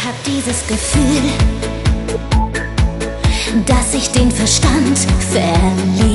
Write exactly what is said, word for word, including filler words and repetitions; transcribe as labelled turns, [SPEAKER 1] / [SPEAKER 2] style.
[SPEAKER 1] hab dieses Gefühl, dass ich den Verstand verliere.